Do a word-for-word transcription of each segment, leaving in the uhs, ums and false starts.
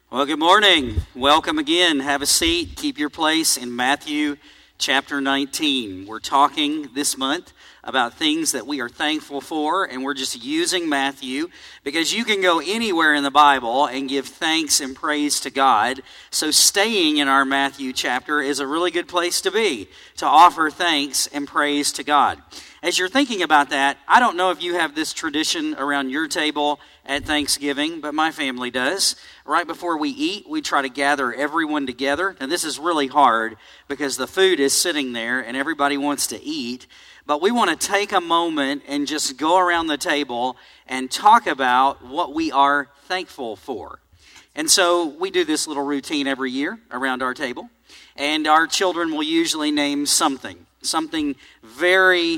Well, good morning. Welcome again. Have a seat. Keep your place in Matthew chapter nineteen. We're talking this month about things that we are thankful for, and we're just using Matthew because you can go anywhere in the Bible and give thanks and praise to God. So staying in our Matthew chapter is a really good place to be, to offer thanks and praise to God. As you're thinking about that, I don't know if you have this tradition around your table at Thanksgiving, but my family does. Right before we eat, we try to gather everyone together. And this is really hard because the food is sitting there and everybody wants to eat. But we want to take a moment and just go around the table and talk about what we are thankful for. And so we do this little routine every year around our table. And our children will usually name something, something very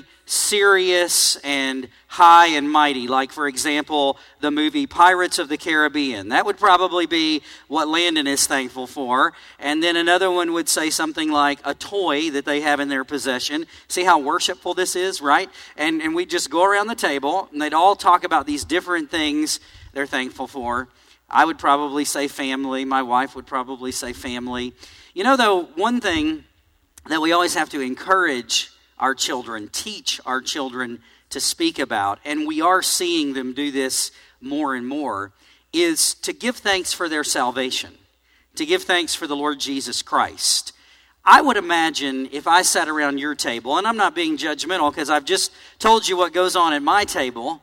serious and high and mighty, like, for example, the movie Pirates of the Caribbean. That would probably be what Landon is thankful for. And then another one would say something like a toy that they have in their possession. See how worshipful this is, right? And, and we just go around the table, and they'd all talk about these different things they're thankful for. I would probably say family. My wife would probably say family. You know, though, one thing that we always have to encourage our children, teach our children to speak about, and we are seeing them do this more and more, is to give thanks for their salvation, to give thanks for the Lord Jesus Christ. I would imagine if I sat around your table, and I'm not being judgmental because I've just told you what goes on at my table,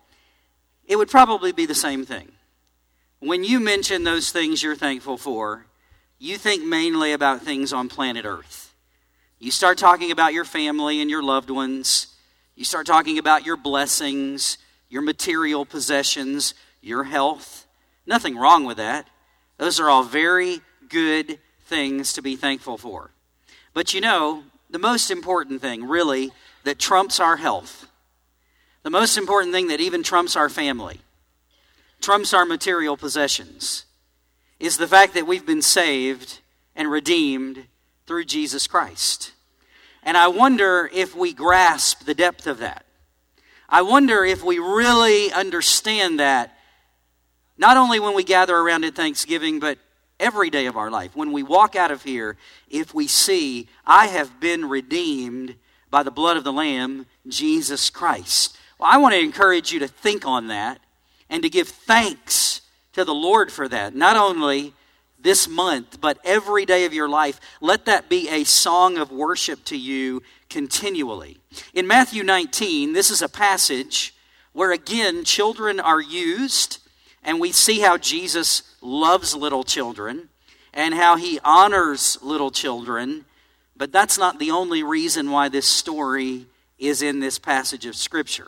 it would probably be the same thing. When you mention those things you're thankful for, you think mainly about things on planet Earth. You start talking about your family and your loved ones. You start talking about your blessings, your material possessions, your health. Nothing wrong with that. Those are all very good things to be thankful for. But you know, the most important thing, really, that trumps our health, the most important thing that even trumps our family, trumps our material possessions, is the fact that we've been saved and redeemed through Jesus Christ. And I wonder if we grasp the depth of that. I wonder if we really understand that, not only when we gather around at Thanksgiving, but every day of our life. When we walk out of here, if we see, I have been redeemed by the blood of the Lamb, Jesus Christ. Well, I want to encourage you to think on that and to give thanks to the Lord for that. Not only this month, but every day of your life, let that be a song of worship to you continually. In Matthew nineteen, this is a passage where, again, children are used, and we see how Jesus loves little children and how he honors little children, but that's not the only reason why this story is in this passage of Scripture.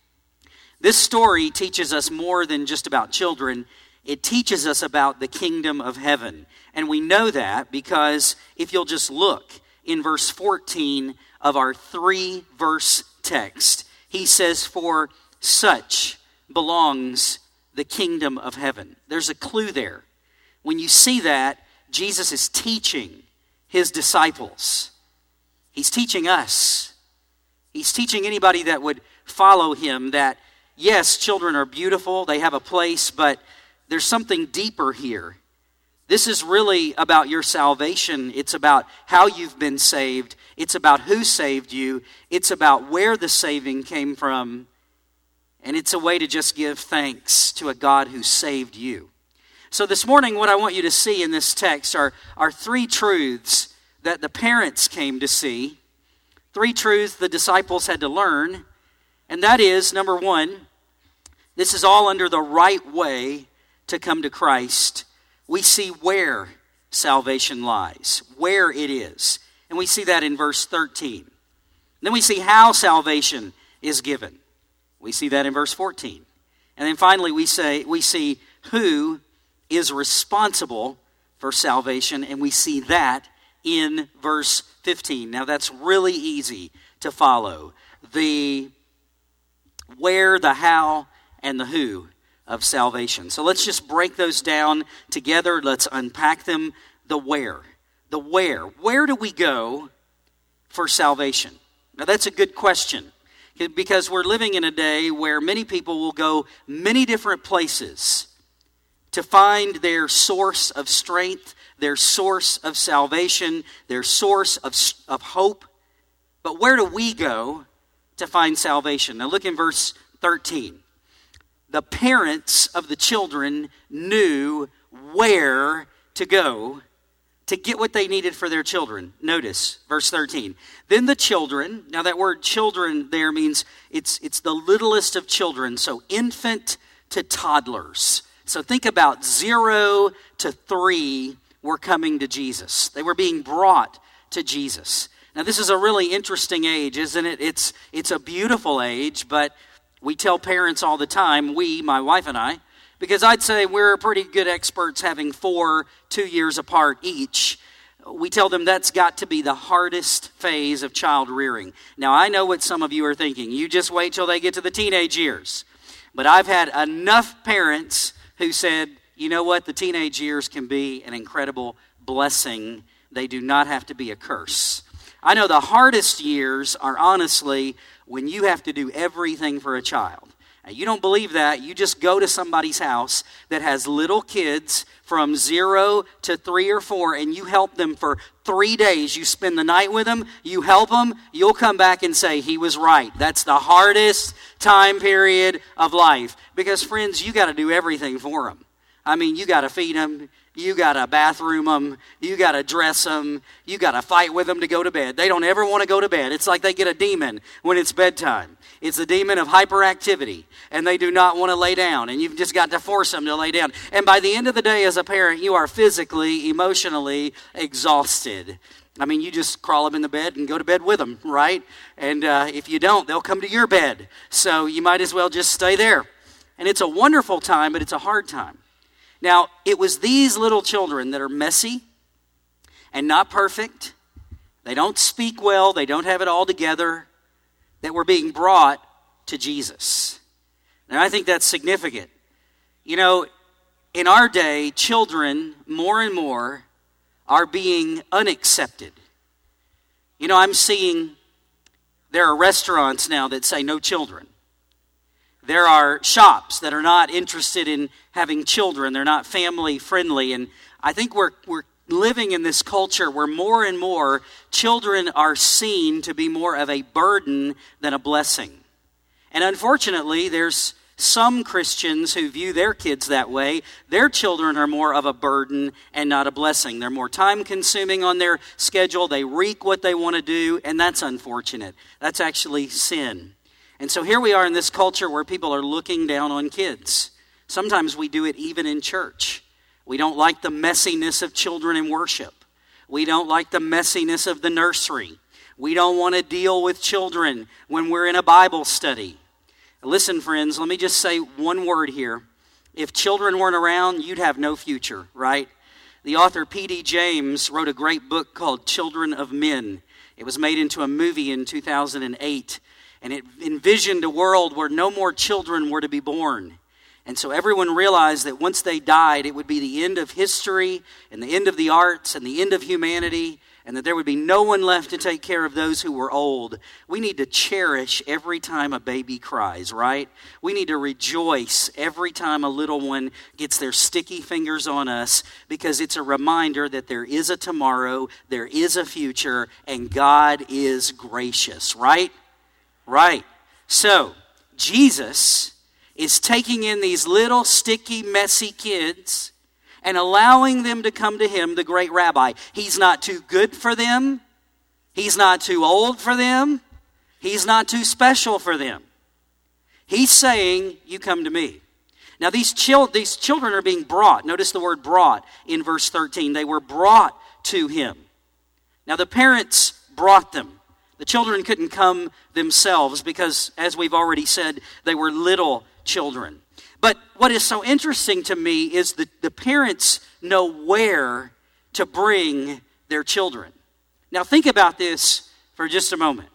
This story teaches us more than just about children. It teaches us about the kingdom of heaven. And we know that because if you'll just look in verse fourteen of our three-verse text, he says, "For such belongs the kingdom of heaven." There's a clue there. When you see that, Jesus is teaching his disciples. He's teaching us. He's teaching anybody that would follow him that, yes, children are beautiful, they have a place, but there's something deeper here. This is really about your salvation. It's about how you've been saved. It's about who saved you. It's about where the saving came from. And it's a way to just give thanks to a God who saved you. So this morning, what I want you to see in this text are, are three truths that the parents came to see. Three truths the disciples had to learn. And that is, number one, this is all under the right way to come to Christ. We see where salvation lies, where it is. And we see that in verse thirteen. Then we see how salvation is given. We see that in verse fourteen. And then finally we say we see who is responsible for salvation, and we see that in verse fifteen. Now that's really easy to follow. The where, the how, and the who of salvation. So let's just break those down together. Let's unpack them. The where. The where. Where do we go for salvation? Now that's a good question, because we're living in a day where many people will go many different places to find their source of strength, their source of salvation, their source of, of hope. But where do we go to find salvation? Now look in verse thirteen. The parents of the children knew where to go to get what they needed for their children. Notice verse thirteen. Then the children, now that word children there means it's it's the littlest of children, so infant to toddlers. So think about zero to three were coming to Jesus. They were being brought to Jesus. Now this is a really interesting age, isn't it? It's it's a beautiful age, but we tell parents all the time, we, my wife and I, because I'd say we're pretty good experts having four, two years apart each. We tell them that's got to be the hardest phase of child rearing. Now, I know what some of you are thinking. You just wait till they get to the teenage years. But I've had enough parents who said, you know what, the teenage years can be an incredible blessing. They do not have to be a curse. I know the hardest years are honestly when you have to do everything for a child. Now, you don't believe that, you just go to somebody's house that has little kids from zero to three or four, and you help them for three days. You spend the night with them, you help them, you'll come back and say, he was right. That's the hardest time period of life. Because, friends, you got to do everything for them. I mean, you got to feed them, you got to bathroom them, you got to dress them, you got to fight with them to go to bed. They don't ever want to go to bed. It's like they get a demon when it's bedtime. It's a demon of hyperactivity, and they do not want to lay down, and you've just got to force them to lay down. And by the end of the day, as a parent, you are physically, emotionally exhausted. I mean, you just crawl them in the bed and go to bed with them, right? And uh, if you don't, they'll come to your bed. So you might as well just stay there. And it's a wonderful time, but it's a hard time. Now, it was these little children that are messy and not perfect. They don't speak well. They don't have it all together, that were being brought to Jesus. And I think that's significant. You know, in our day, children more and more are being unaccepted. You know, I'm seeing there are restaurants now that say no children. There are shops that are not interested in having children. They're not family friendly. And I think we're we're living in this culture where more and more children are seen to be more of a burden than a blessing. And unfortunately, there's some Christians who view their kids that way. Their children are more of a burden and not a blessing. They're more time consuming on their schedule. They wreak what they want to do, and that's unfortunate. That's actually sin. And so here we are in this culture where people are looking down on kids. Sometimes we do it even in church. We don't like the messiness of children in worship. We don't like the messiness of the nursery. We don't want to deal with children when we're in a Bible study. Listen, friends, let me just say one word here. If children weren't around, you'd have no future, right? The author P D James wrote a great book called Children of Men. It was made into a movie in two thousand eight. And it envisioned a world where no more children were to be born. And so everyone realized that once they died, it would be the end of history and the end of the arts and the end of humanity, and that there would be no one left to take care of those who were old. We need to cherish every time a baby cries, right? We need to rejoice every time a little one gets their sticky fingers on us, because it's a reminder that there is a tomorrow, there is a future, and God is gracious, right? Right. So, Jesus is taking in these little sticky, messy kids and allowing them to come to him, the great rabbi. He's not too good for them. He's not too old for them. He's not too special for them. He's saying, you come to me. Now, these, chil- these children are being brought. Notice the word brought in verse thirteen. They were brought to him. Now, the parents brought them. The children couldn't come themselves because, as we've already said, they were little children. But what is so interesting to me is that the parents know where to bring their children. Now think about this for just a moment.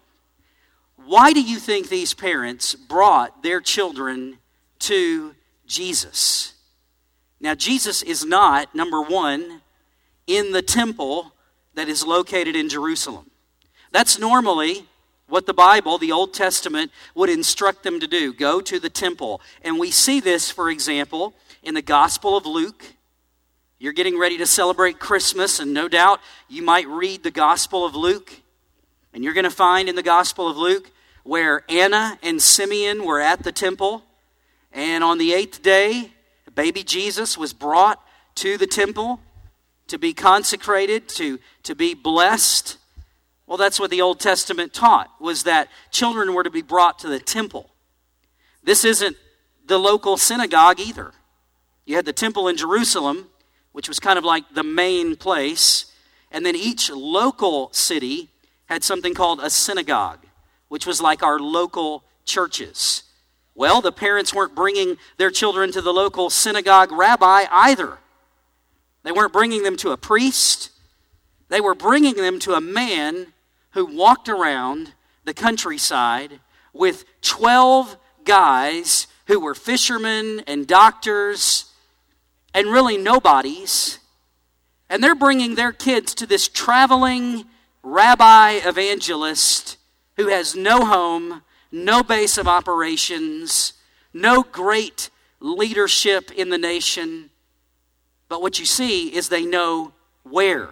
Why do you think these parents brought their children to Jesus? Now Jesus is not, number one, in the temple that is located in Jerusalem. That's normally what the Bible, the Old Testament, would instruct them to do. Go to the temple. And we see this, for example, in the Gospel of Luke. You're getting ready to celebrate Christmas, and no doubt you might read the Gospel of Luke. And you're going to find in the Gospel of Luke where Anna and Simeon were at the temple. And on the eighth day, baby Jesus was brought to the temple to be consecrated, to, to be blessed. Well, that's what the Old Testament taught, was that children were to be brought to the temple. This isn't the local synagogue either. You had the temple in Jerusalem, which was kind of like the main place. And then each local city had something called a synagogue, which was like our local churches. Well, the parents weren't bringing their children to the local synagogue rabbi either. They weren't bringing them to a priest. They were bringing them to a man who walked around the countryside with twelve guys who were fishermen and doctors and really nobodies. And they're bringing their kids to this traveling rabbi evangelist who has no home, no base of operations, no great leadership in the nation. But what you see is they know where,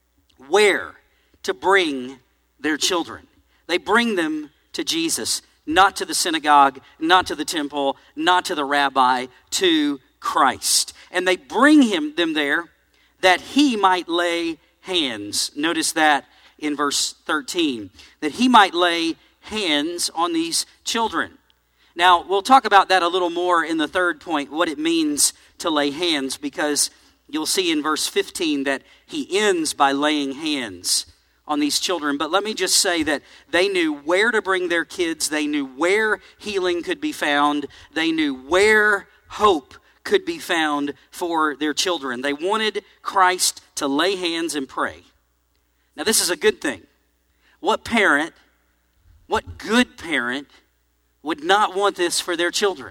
where to bring their children. They bring them to Jesus, not to the synagogue, not to the temple, not to the rabbi, to Christ. And they bring him them there that he might lay hands. Notice that in verse thirteen, that he might lay hands on these children. Now, we'll talk about that a little more in the third point, what it means to lay hands, because you'll see in verse fifteen that he ends by laying hands on these children. But let me just say that they knew where to bring their kids. They knew where healing could be found. They knew where hope could be found for their children. They wanted Christ to lay hands and pray. Now, this is a good thing. What parent, what good parent would not want this for their children?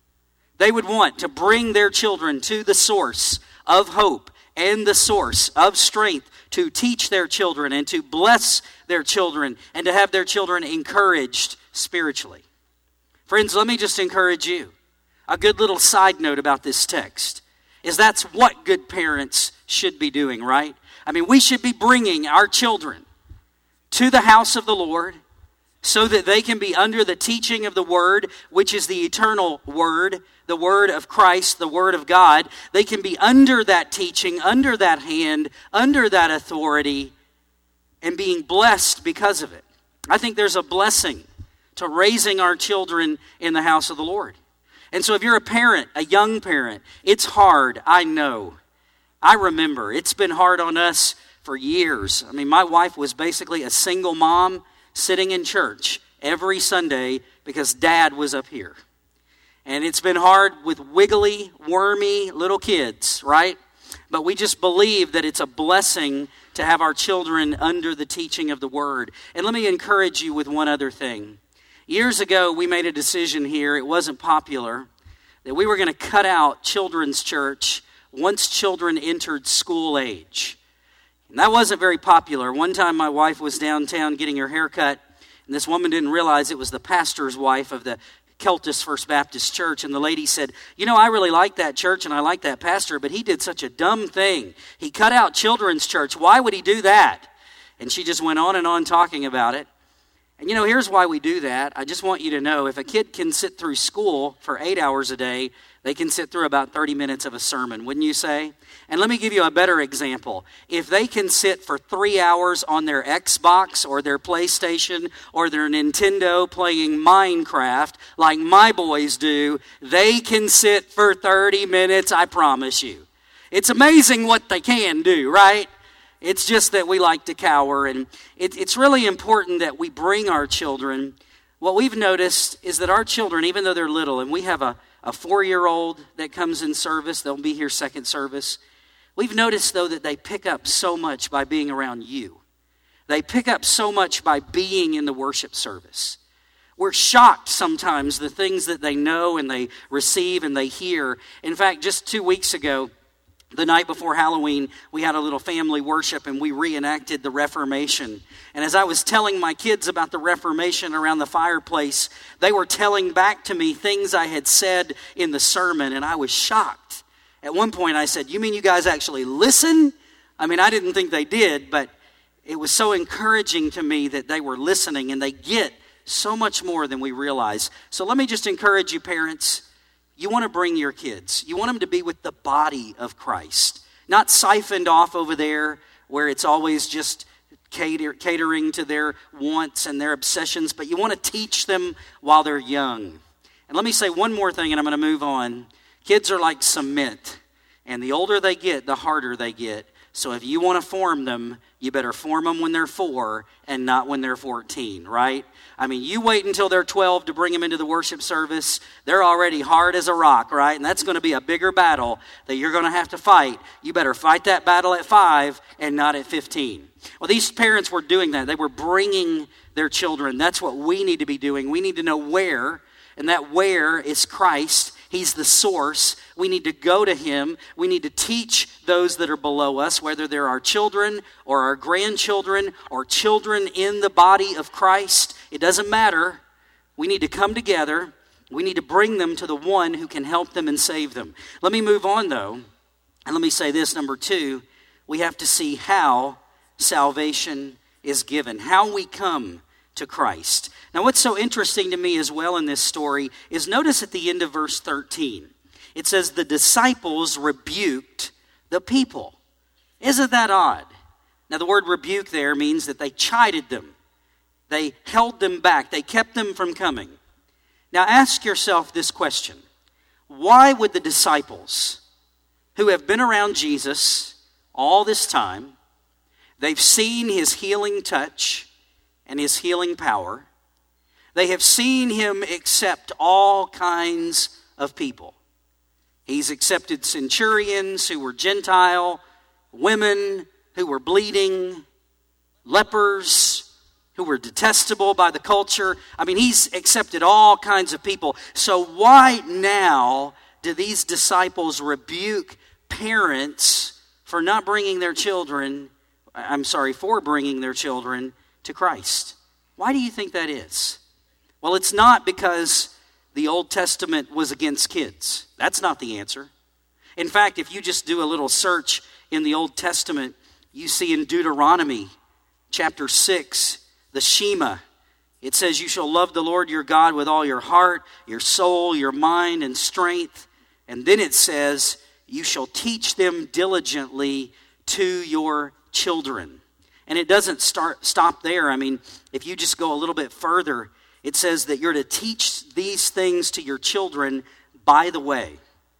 They would want to bring their children to the source of hope and the source of strength to teach their children and to bless their children and to have their children encouraged spiritually. Friends, let me just encourage you. A good little side note about this text is that's what good parents should be doing, right? I mean, we should be bringing our children to the house of the Lord so that they can be under the teaching of the Word, which is the eternal Word, the Word of Christ, the Word of God. They can be under that teaching, under that hand, under that authority, and being blessed because of it. I think there's a blessing to raising our children in the house of the Lord. And so if you're a parent, a young parent, it's hard, I know. I remember, it's been hard on us for years. I mean, my wife was basically a single mom sitting in church every Sunday because Dad was up here. And it's been hard with wiggly, wormy little kids, right? But we just believe that it's a blessing to have our children under the teaching of the Word. And let me encourage you with one other thing. Years ago, we made a decision here, it wasn't popular, that we were going to cut out children's church once children entered school age. And that wasn't very popular. One time my wife was downtown getting her hair cut, and this woman didn't realize it was the pastor's wife of the Keltis First Baptist Church, and the lady said, you know, I really like that church and I like that pastor, but he did such a dumb thing. He cut out children's church. Why would he do that? And she just went on and on talking about it. And you know, here's why we do that. I just want you to know, if a kid can sit through school for eight hours a day, they can sit through about thirty minutes of a sermon, wouldn't you say? And let me give you a better example. If they can sit for three hours on their Xbox or their PlayStation or their Nintendo playing Minecraft like my boys do, they can sit for thirty minutes, I promise you. It's amazing what they can do, right? It's just that we like to cower, and it, it's really important that we bring our children. What we've noticed is that our children, even though they're little, and we have a, a four-year-old that comes in service, they'll be here second service. We've noticed, though, that they pick up so much by being around you. They pick up so much by being in the worship service. We're shocked sometimes the things that they know and they receive and they hear. In fact, just two weeks ago, The night before Halloween, we had a little family worship and we reenacted the Reformation. And as I was telling my kids about the Reformation around the fireplace, they were telling back to me things I had said in the sermon, and I was shocked. At one point I said, "You mean you guys actually listen?" I mean, I didn't think they did, but it was so encouraging to me that they were listening, and they get so much more than we realize. So let me just encourage you, parents. You want to bring your kids. You want them to be with the body of Christ, not siphoned off over there where it's always just cater, catering to their wants and their obsessions, but you want to teach them while they're young. And let me say one more thing, and I'm going to move on. Kids are like cement, and the older they get, the harder they get. So if you want to form them, you better form them when they're four and not when they're fourteen, right? I mean, you wait until they're twelve to bring them into the worship service. They're already hard as a rock, right? And that's going to be a bigger battle that you're going to have to fight. You better fight that battle at five and not at fifteen. Well, these parents were doing that. They were bringing their children. That's what we need to be doing. We need to know where, and that where is Christ. He's the source. We need to go to him. We need to teach those that are below us, whether they're our children or our grandchildren or children in the body of Christ. It doesn't matter. We need to come together. We need to bring them to the one who can help them and save them. Let me move on, though, and let me say this. Number two, we have to see how salvation is given, how we come to Christ. Now, what's so interesting to me as well in this story is notice at the end of verse thirteen. It says, the disciples rebuked the people. Isn't that odd? Now, the word rebuke there means that they chided them. They held them back. They kept them from coming. Now, ask yourself this question. Why would the disciples, who have been around Jesus all this time, they've seen his healing touch and his healing power, they have seen him accept all kinds of people. He's accepted centurions who were Gentile, women who were bleeding, lepers who were detestable by the culture. I mean, he's accepted all kinds of people. So why now do these disciples rebuke parents for not bringing their children, I'm sorry, for bringing their children to Christ? Why do you think that is? Well, it's not because the Old Testament was against kids. That's not the answer. In fact, if you just do a little search in the Old Testament, you see in Deuteronomy chapter six, the Shema. It says, you shall love the Lord your God with all your heart, your soul, your mind, and strength. And then it says, you shall teach them diligently to your children. And it doesn't start stop there. I mean, if you just go a little bit further, it says that you're to teach these things to your children by the way,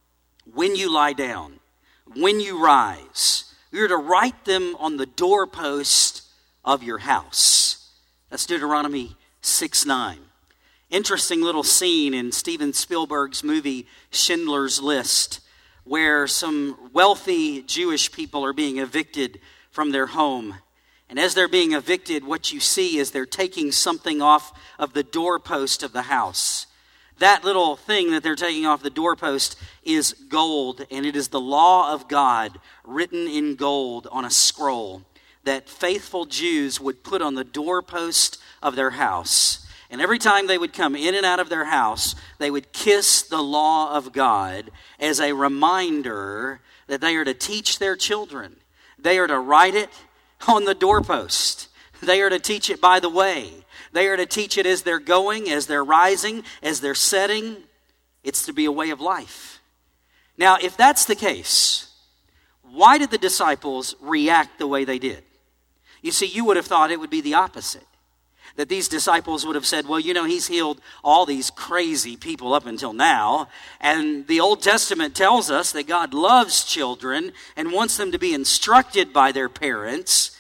when you lie down, when you rise. You're to write them on the doorpost of your house. That's Deuteronomy six nine. Interesting little scene in Steven Spielberg's movie Schindler's List, where some wealthy Jewish people are being evicted from their home. And as they're being evicted, what you see is they're taking something off of the doorpost of the house. That little thing that they're taking off the doorpost is gold, and it is the law of God written in gold on a scroll that faithful Jews would put on the doorpost of their house. And every time they would come in and out of their house, they would kiss the law of God as a reminder that they are to teach their children. They are to write it on the doorpost. They are to teach it by the way. They are to teach it as they're going, as they're rising, as they're setting. It's to be a way of life. Now, if that's the case, why did the disciples react the way they did? You see, you would have thought it would be the opposite. That these disciples would have said, well, you know, he's healed all these crazy people up until now. And the Old Testament tells us that God loves children and wants them to be instructed by their parents.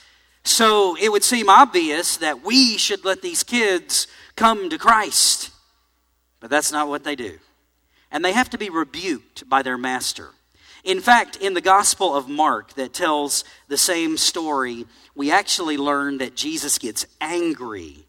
So it would seem obvious that we should let these kids come to Christ. But that's not what they do. And they have to be rebuked by their master. In fact, in the Gospel of Mark that tells the same story, we actually learn that Jesus gets angry,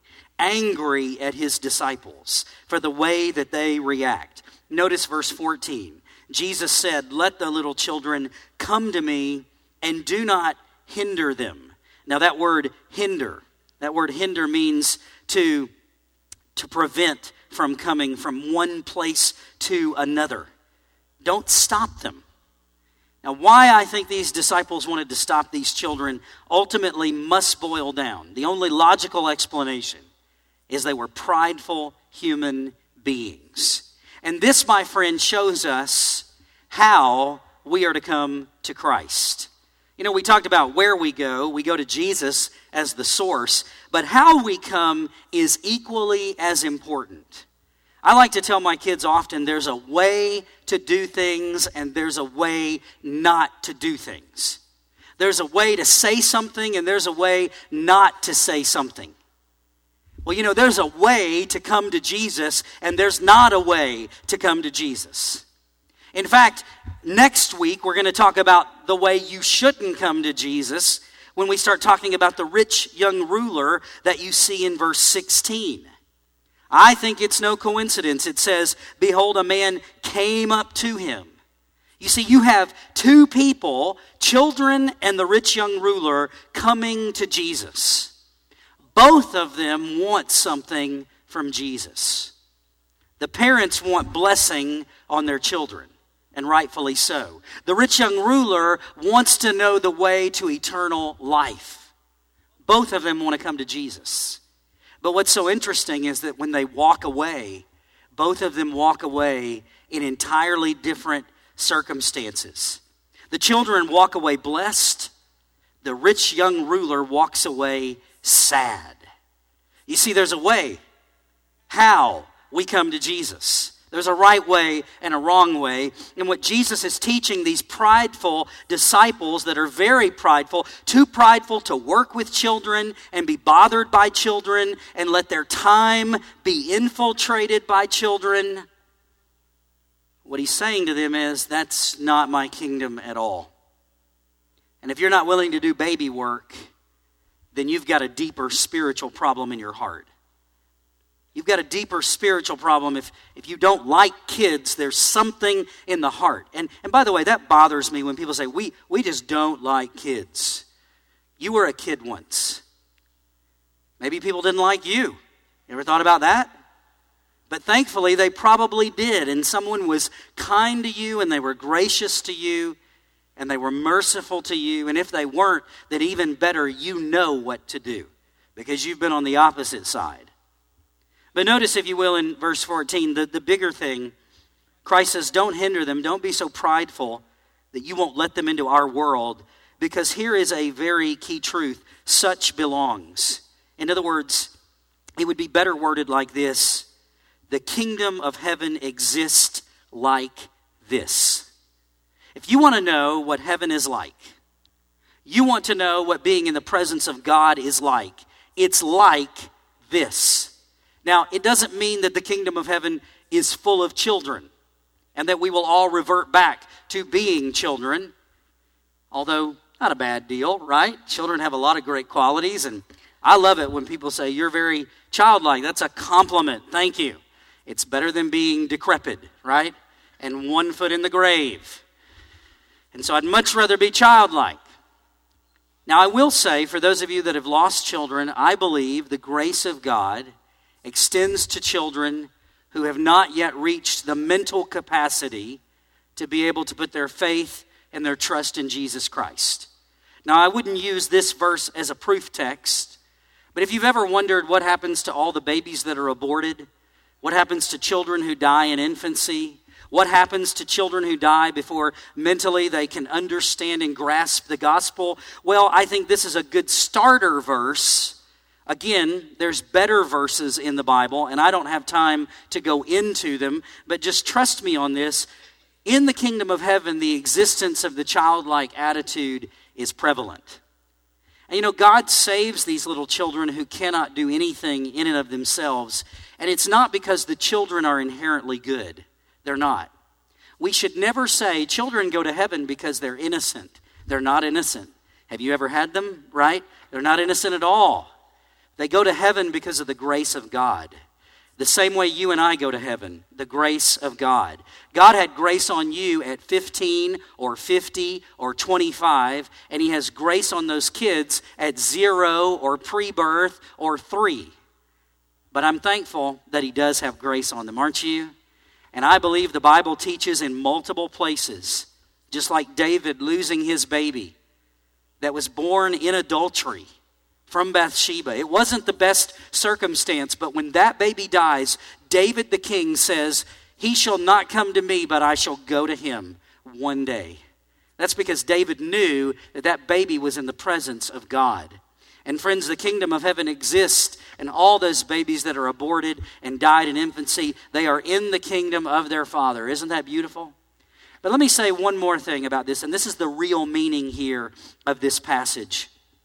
angry at his disciples for the way that they react. Notice verse fourteen. Jesus said, "Let the little children come to me and do not hinder them." Now that word hinder, that word hinder means to, to prevent from coming from one place to another. Don't stop them. Now, why I think these disciples wanted to stop these children ultimately must boil down. The only logical explanation is they were prideful human beings. And this, my friend, shows us how we are to come to Christ. You know, we talked about where we go. We go to Jesus as the source. But how we come is equally as important. I like to tell my kids often there's a way to do things and there's a way not to do things. There's a way to say something and there's a way not to say something. Well, you know, there's a way to come to Jesus and there's not a way to come to Jesus. In fact, next week we're going to talk about the way you shouldn't come to Jesus when we start talking about the rich young ruler that you see in verse sixteen. I think it's no coincidence. It says, "Behold, a man came up to him." You see, you have two people, children and the rich young ruler, coming to Jesus. Both of them want something from Jesus. The parents want blessing on their children, and rightfully so. The rich young ruler wants to know the way to eternal life. Both of them want to come to Jesus. But what's so interesting is that when they walk away, both of them walk away in entirely different circumstances. The children walk away blessed. The rich young ruler walks away sad. You see, there's a way how we come to Jesus. There's a right way and a wrong way. And what Jesus is teaching these prideful disciples that are very prideful, too prideful to work with children and be bothered by children and let their time be infiltrated by children. What he's saying to them is, that's not my kingdom at all. And if you're not willing to do baby work, then you've got a deeper spiritual problem in your heart. You've got a deeper spiritual problem. If, if you don't like kids, there's something in the heart. And, and by the way, that bothers me when people say, we, we just don't like kids. You were a kid once. Maybe people didn't like you. You ever thought about that? But thankfully, they probably did. And someone was kind to you, and they were gracious to you, and they were merciful to you. And if they weren't, then even better, you know what to do, because you've been on the opposite side. But notice, if you will, in verse fourteen, the, the bigger thing, Christ says, don't hinder them. Don't be so prideful that you won't let them into our world, because here is a very key truth. Such belongs. In other words, it would be better worded like this: the kingdom of heaven exists like this. If you want to know what heaven is like, you want to know what being in the presence of God is like, it's like this. Now, it doesn't mean that the kingdom of heaven is full of children and that we will all revert back to being children, although not a bad deal, right? Children have a lot of great qualities, and I love it when people say, you're very childlike. That's a compliment. Thank you. It's better than being decrepit, right? And one foot in the grave. And so I'd much rather be childlike. Now, I will say, for those of you that have lost children, I believe the grace of God extends to children who have not yet reached the mental capacity to be able to put their faith and their trust in Jesus Christ. Now, I wouldn't use this verse as a proof text, but if you've ever wondered what happens to all the babies that are aborted, what happens to children who die in infancy, what happens to children who die before mentally they can understand and grasp the gospel, well, I think this is a good starter verse. Again, there's better verses in the Bible, and I don't have time to go into them, but just trust me on this. In the kingdom of heaven, the existence of the childlike attitude is prevalent. And you know, God saves these little children who cannot do anything in and of themselves, and it's not because the children are inherently good. They're not. We should never say children go to heaven because they're innocent. They're not innocent. Have you ever had them, right? They're not innocent at all. They go to heaven because of the grace of God. the same way you and I go to heaven, the grace of God. God had grace on you at fifteen or fifty or twenty-five, and he has grace on those kids at zero or pre-birth or three. But I'm thankful that he does have grace on them, aren't you? And I believe the Bible teaches in multiple places, just like David losing his baby that was born in adultery from Bathsheba. It wasn't the best circumstance, but when that baby dies, David the king says, "He shall not come to me, but I shall go to him one day." That's because David knew that that baby was in the presence of God. And friends, the kingdom of heaven exists, and all those babies that are aborted and died in infancy, they are in the kingdom of their Father. Isn't that beautiful? But let me say one more thing about this, and this is the real meaning here of this passage.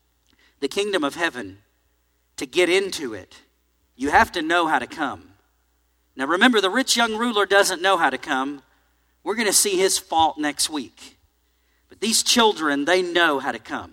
The kingdom of heaven, to get into it, you have to know how to come. Now remember, the rich young ruler doesn't know how to come. We're going to see his fault next week. But these children, they know how to come.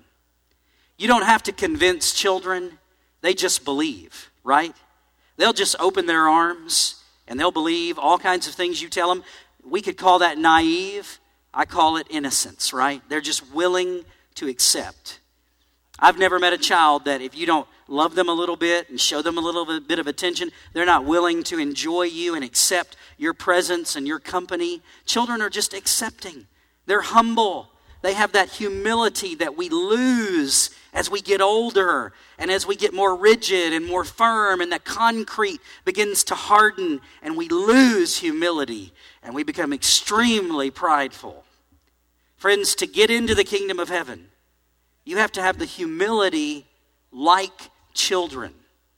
You don't have to convince children. They just believe, right? They'll just open their arms and they'll believe all kinds of things you tell them. We could call that naive. I call it innocence, right? They're just willing to accept. I've never met a child that if you don't love them a little bit and show them a little bit of attention, they're not willing to enjoy you and accept your presence and your company. Children are just accepting. They're humble. They have that humility that we lose as we get older and as we get more rigid and more firm, and the concrete begins to harden and we lose humility and we become extremely prideful. Friends, to get into the kingdom of heaven, you have to have the humility like children.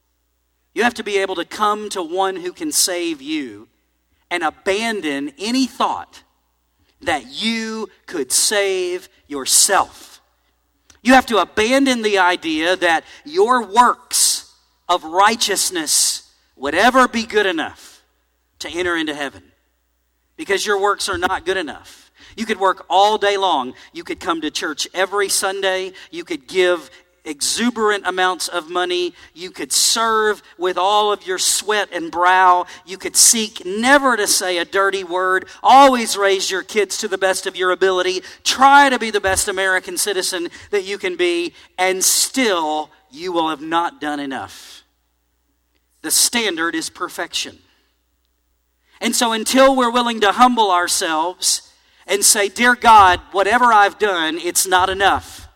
You have to be able to come to one who can save you and abandon any thought that you could save yourself. You have to abandon the idea that your works of righteousness would ever be good enough to enter into heaven, because your works are not good enough. You could work all day long. You could come to church every Sunday. You could give exuberant amounts of money. You could serve with all of your sweat and brow. You could seek never to say a dirty word. Always raise your kids to the best of your ability. Try to be the best American citizen that you can be, and still you will have not done enough. The standard is perfection. And so until we're willing to humble ourselves and say, "Dear God, whatever I've done, it's not enough.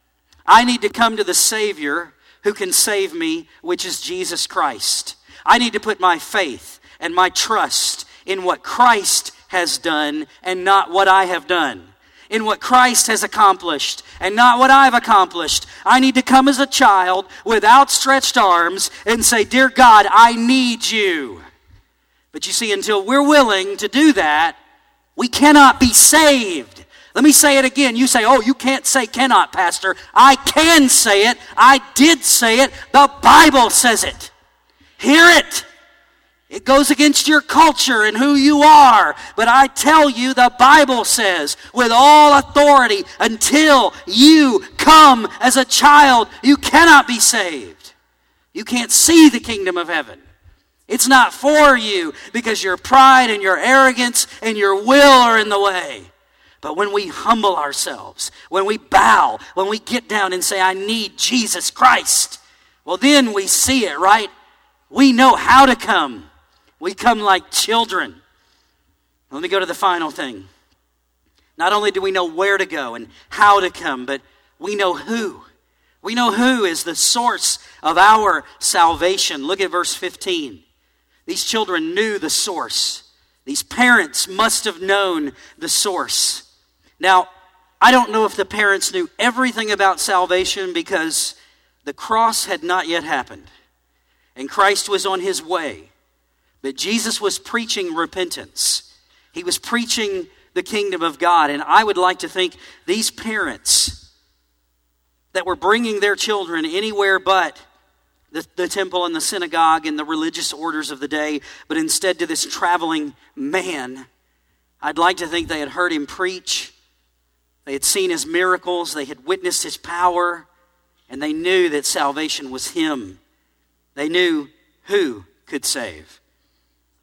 I need to come to the Savior who can save me, which is Jesus Christ. I need to put my faith and my trust in what Christ has done and not what I have done. In what Christ has accomplished and not what I've accomplished. I need to come as a child with outstretched arms and say, 'Dear God, I need you.'" But you see, until we're willing to do that, we cannot be saved. Let me say it again. You say, "Oh, you can't say cannot, Pastor." I can say it. I did say it. The Bible says it. Hear it. It goes against your culture and who you are. But I tell you, the Bible says, with all authority, until you come as a child, you cannot be saved. You can't see the kingdom of heaven. It's not for you because your pride and your arrogance and your will are in the way. But when we humble ourselves, when we bow, when we get down and say, "I need Jesus Christ," well, then we see it, right? We know how to come. We come like children. Let me go to the final thing. Not only do we know where to go and how to come, but we know who. We know who is the source of our salvation. Look at verse fifteen. These children knew the source. These parents must have known the source. Now, I don't know if the parents knew everything about salvation, because the cross had not yet happened and Christ was on his way. But Jesus was preaching repentance. He was preaching the kingdom of God. And I would like to think these parents that were bringing their children anywhere but The, the temple and the synagogue and the religious orders of the day, but instead to this traveling man, I'd like to think they had heard him preach. They had seen his miracles. They had witnessed his power. And they knew that salvation was him. They knew who could save.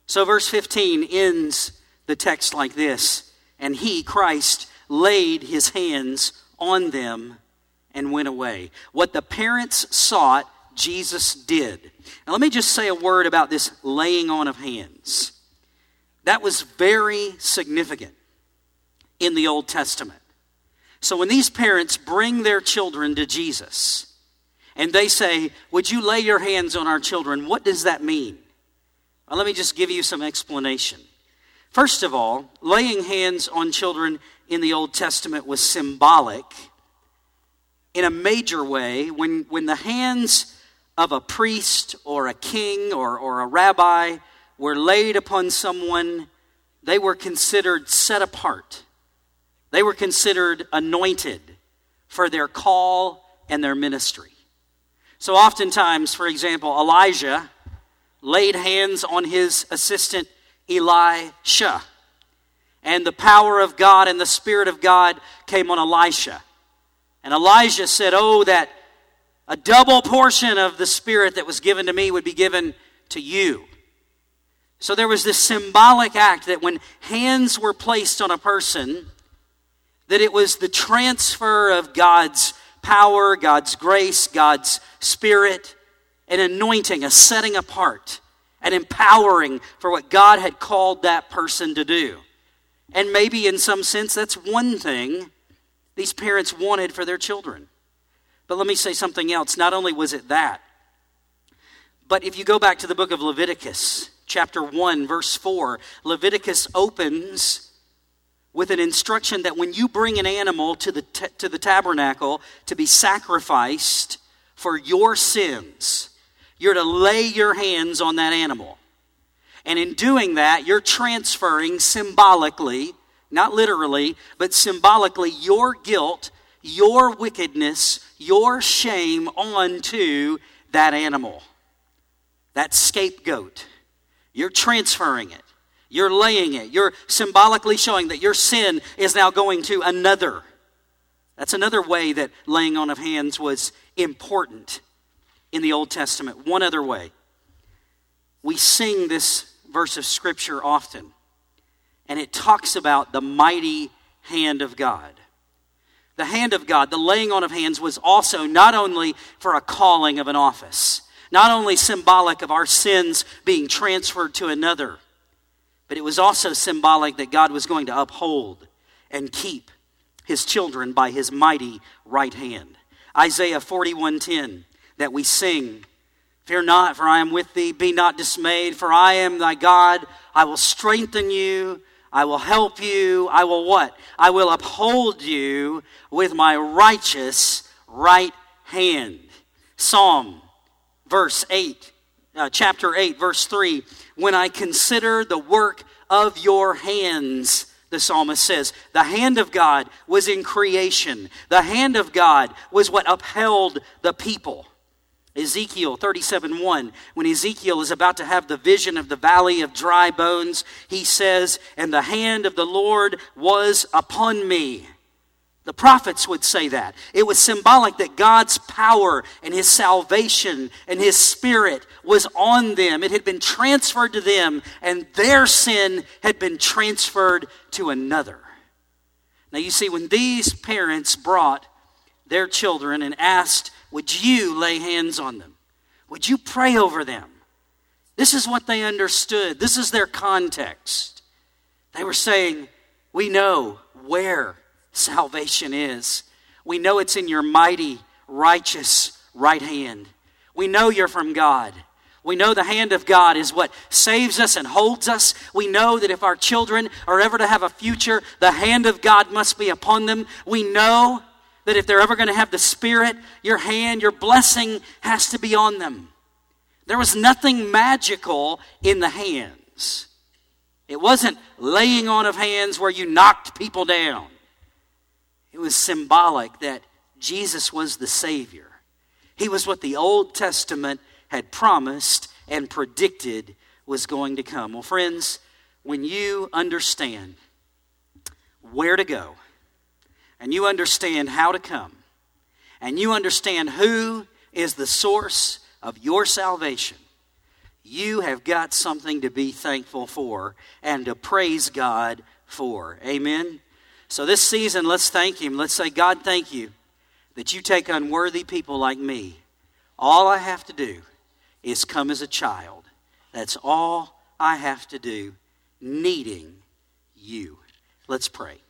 So verse fifteen ends the text like this: and he, Christ, laid his hands on them and went away. What the parents sought, Jesus did. Now let me just say a word about this laying on of hands. That was very significant in the Old Testament. So when these parents bring their children to Jesus and they say, would you lay your hands on our children? What does that mean? Well, let me just give you some explanation. First of all, laying hands on children in the Old Testament was symbolic in a major way. When, when the hands of a priest or a king or, or a rabbi were laid upon someone, they were considered set apart. They were considered anointed for their call and their ministry. So oftentimes, for example, Elijah laid hands on his assistant Elisha, and the power of God and the Spirit of God came on Elisha. And Elijah said, oh, that a double portion of the Spirit that was given to me would be given to you. So there was this symbolic act that when hands were placed on a person, that it was the transfer of God's power, God's grace, God's Spirit, an anointing, a setting apart, an empowering for what God had called that person to do. And maybe in some sense that's one thing these parents wanted for their children. But let me say something else. Not only was it that, but if you go back to the book of Leviticus, chapter one, verse four, Leviticus opens with an instruction that when you bring an animal to the t- to the tabernacle to be sacrificed for your sins, you're to lay your hands on that animal. And in doing that, you're transferring symbolically, not literally, but symbolically, your guilt, your wickedness, your shame onto that animal, that scapegoat. You're transferring it. You're laying it. You're symbolically showing that your sin is now going to another. That's another way that laying on of hands was important in the Old Testament. One other way. We sing this verse of Scripture often, and it talks about the mighty hand of God. The hand of God, the laying on of hands, was also not only for a calling of an office, not only symbolic of our sins being transferred to another, but it was also symbolic that God was going to uphold and keep his children by his mighty right hand. Isaiah forty-one ten, that we sing, fear not, for I am with thee. Be not dismayed, for I am thy God. I will strengthen you. I will help you. I will what? I will uphold you with my righteous right hand. Psalm, verse eight, uh, chapter eight, verse three. When I consider the work of your hands, the psalmist says, the hand of God was in creation. The hand of God was what upheld the people. Ezekiel thirty-seven one, when Ezekiel is about to have the vision of the valley of dry bones, he says, and the hand of the Lord was upon me. The prophets would say that. It was symbolic that God's power and his salvation and his Spirit was on them. It had been transferred to them, and their sin had been transferred to another. Now you see, when these parents brought their children and asked, would you lay hands on them? Would you pray over them? This is what they understood. This is their context. They were saying, we know where salvation is. We know it's in your mighty, righteous right hand. We know you're from God. We know the hand of God is what saves us and holds us. We know that if our children are ever to have a future, the hand of God must be upon them. We know that if they're ever going to have the Spirit, your hand, your blessing has to be on them. There was nothing magical in the hands. It wasn't laying on of hands where you knocked people down. It was symbolic that Jesus was the Savior. He was what the Old Testament had promised and predicted was going to come. Well, friends, when you understand where to go, and you understand how to come, and you understand who is the source of your salvation, you have got something to be thankful for and to praise God for. Amen? So this season, let's thank Him. Let's say, God, thank you that you take unworthy people like me. All I have to do is come as a child. That's all I have to do, needing you. Let's pray.